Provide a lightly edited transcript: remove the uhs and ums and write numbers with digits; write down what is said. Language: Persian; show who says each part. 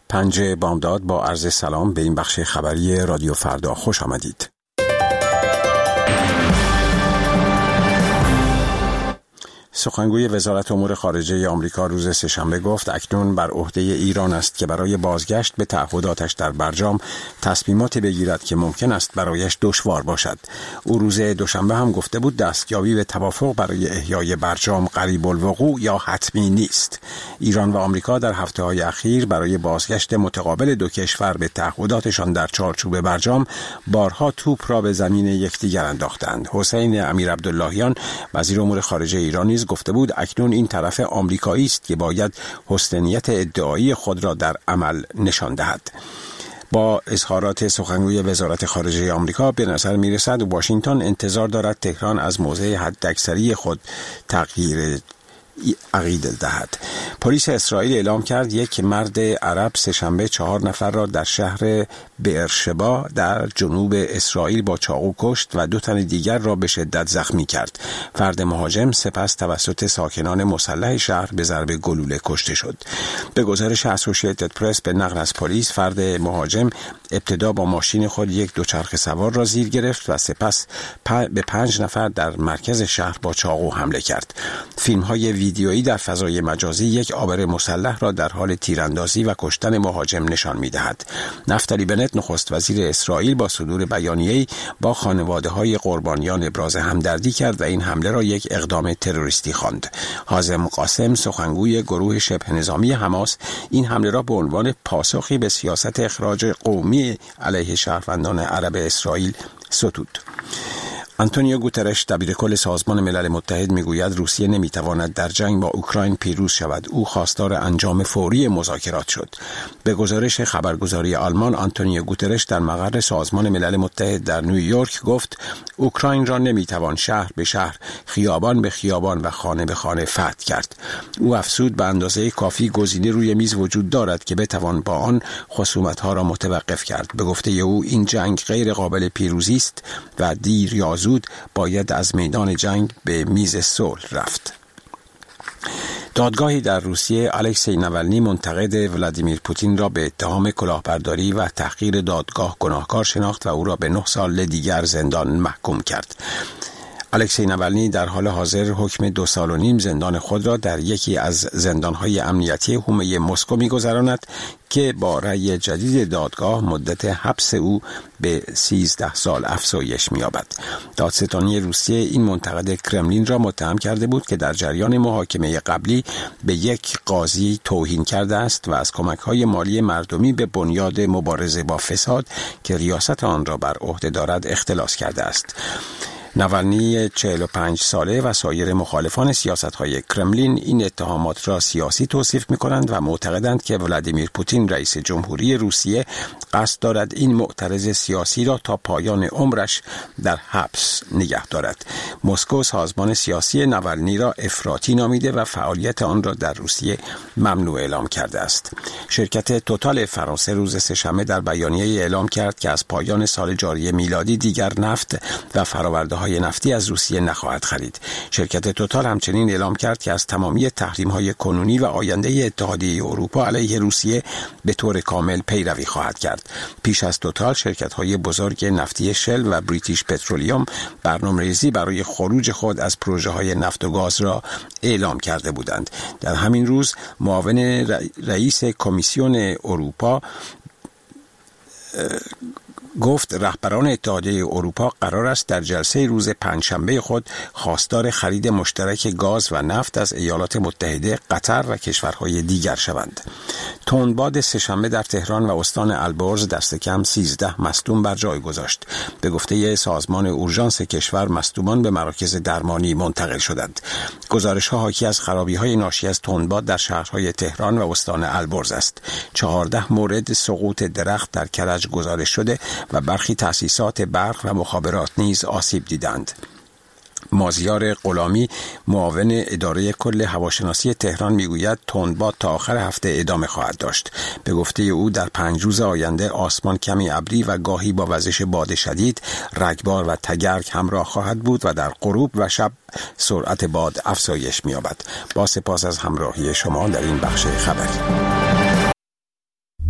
Speaker 1: 5 بامداد با عرض سلام به این بخش خبری رادیو فردا خوش آمدید. سخنگوی وزارت امور خارجه آمریکا روز سه‌شنبه گفت اکنون بر عهده ایران است که برای بازگشت به تعهداتش در برجام تصمیماتی بگیرد که ممکن است برایش دشوار باشد. او روز دوشنبه هم گفته بود دستیابی به توافق برای احیای برجام قریب الوقوع یا حتمی نیست. ایران و آمریکا در هفته‌های اخیر برای بازگشت متقابل دو کشور به تعهداتشان در چارچوب برجام بارها توپ را به زمین یکدیگر انداختند. حسین امیرعبداللهیان وزیر امور خارجه ایران گفته بود اکنون این طرف آمریکایی است که باید حسن نیت ادعایی خود را در عمل نشان دهد. با اظهارات سخنگوی وزارت خارجه آمریکا به نظر می‌رسد واشنگتن انتظار دارد تهران از موضع حداکثری خود تغییر عقیده دهد. پلیس اسرائیل اعلام کرد یک مرد عرب سه‌شنبه 4 نفر را در شهر بئرشبا در جنوب اسرائیل با چاقو کشت و 2 تن دیگر را به شدت زخمی کرد. فرد مهاجم سپس توسط ساکنان مسلح شهر به ضرب گلوله کشته شد. به گزارش اسوسییتد پرس به نقل از پلیس، فرد مهاجم ابتدا با ماشین خود یک دوچرخه سوار را زیر گرفت و سپس به 5 نفر در مرکز شهر با چاقو حمله کرد. فیلم‌های ویدیویی در فضای مجازی یک آبر مسلح را در حال تیراندازی و کشتن مهاجم نشان می‌دهد. نفتالی بنت نخست وزیر اسرائیل با صدور بیانیه‌ای با خانواده‌های قربانیان ابراز همدردی کرد و این حمله را یک اقدام تروریستی خواند. حازم قاسم سخنگوی گروه شبه نظامی حماس این حمله را به عنوان پاسخی به سیاست اخراج قومی علیه شهروندان عرب اسرائیل ستود. آنتونیو گوترش دبیرکل سازمان ملل متحد میگوید روسیه نمیتواند در جنگ با اوکراین پیروز شود. او خواستار انجام فوری مذاکرات شد. به گزارش خبرگزاری آلمان، آنتونیو گوترش در مقر سازمان ملل متحد در نیویورک گفت اوکراین را نمیتوان شهر به شهر، خیابان به خیابان و خانه به خانه فتح کرد. او افزود به اندازه کافی گزینه روی میز وجود دارد که بتوان با آن خصومت‌ها را متوقف کرد. به گفته او این جنگ غیر قابل پیروزی است و دیر یا زود باید از میدان جنگ به میز صلح رفت. دادگاهی در روسیه الکسی ناولنی منتقد ولادیمیر پوتین را به اتهام کلاهبرداری و تحقیر دادگاه گناهکار شناخت و او را به 9 سال دیگر زندان محکوم کرد. الکسی ناولنی در حال حاضر حکم 2.5 سال زندان خود را در یکی از زندانهای امنیتی حومه مسکو می‌گذراند که با رأی جدید دادگاه مدت حبس او به 13 سال افزایش می‌یابد. دادستانی روسیه این منتقد کرملین را متهم کرده بود که در جریان محاکمه قبلی به یک قاضی توهین کرده است و از کمک‌های مالی مردمی به بنیاد مبارزه با فساد که ریاست آن را بر عهده دارد اختلاس کرده است. ناولنی 45 ساله و سایر مخالفان سیاست‌های کرملین این اتهامات را سیاسی توصیف می‌کنند و معتقدند که ولادیمیر پوتین رئیس جمهوری روسیه قصد دارد این معترض سیاسی را تا پایان عمرش در حبس نگه دارد. مسکو سازمان سیاسی ناولنی را افراطی نامیده و فعالیت آن را در روسیه ممنوع اعلام کرده است. شرکت توتال فرانسه روز سه‌شنبه در بیانیه‌ای اعلام کرد که از پایان سال جاری میلادی دیگر نفت و فرآورده های نفتی از روسیه نخواهد خرید. شرکت توتال همچنین اعلام کرد که از تمامی تحریم‌های کنونی و آینده اتحادیه اروپا علیه روسیه به طور کامل پیروی خواهد کرد. پیش از توتال شرکت‌های بزرگ نفتی شل و بریتیش پترولیوم برنامه‌ریزی برای خروج خود از پروژه‌های نفت و گاز را اعلام کرده بودند. در همین روز معاون رئیس کمیسیون اروپا گفت رهبران اتحادیه اروپا قرار است در جلسه روز پنجشنبه خود خواستار خرید مشترک گاز و نفت از ایالات متحده، قطر و کشورهای دیگر شوند. تندباد سه‌شنبه در تهران و استان البرز دست کم 13 مصدوم بر جای گذاشت. به گفته سازمان اورژانس کشور مصدومان به مراکز درمانی منتقل شدند. گزارش‌ها حاکی از خرابی‌های ناشی از تندباد در شهرهای تهران و استان البرز است. 14 مورد سقوط درخت در کرج گزارش شده و برخی تأسیسات برق و مخابرات نیز آسیب دیدند. مازیار غلامی معاون اداره کل هواشناسی تهران میگوید تندباد تا آخر هفته ادامه خواهد داشت. به گفته او در 5 روز آینده آسمان کمی ابری و گاهی با وزش باد شدید، رگبار و تگرگ همراه خواهد بود و در غروب و شب سرعت باد افزایش می‌یابد. با سپاس از همراهی شما در این بخش خبری.